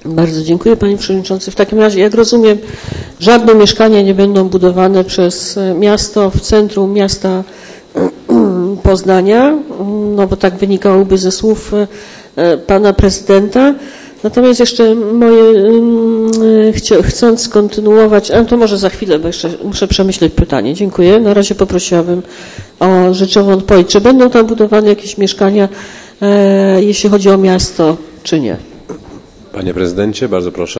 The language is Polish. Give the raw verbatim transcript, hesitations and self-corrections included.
Bardzo dziękuję, panie przewodniczący. W takim razie, jak rozumiem, żadne mieszkania nie będą budowane przez miasto w centrum miasta Poznania, no bo tak wynikałoby ze słów pana prezydenta. Natomiast jeszcze moje, chcąc kontynuować, a to może za chwilę, bo jeszcze muszę przemyśleć pytanie. Dziękuję. Na razie poprosiłabym o rzeczową odpowiedź. Czy będą tam budowane jakieś mieszkania, jeśli chodzi o miasto, czy nie? Panie prezydencie, bardzo proszę.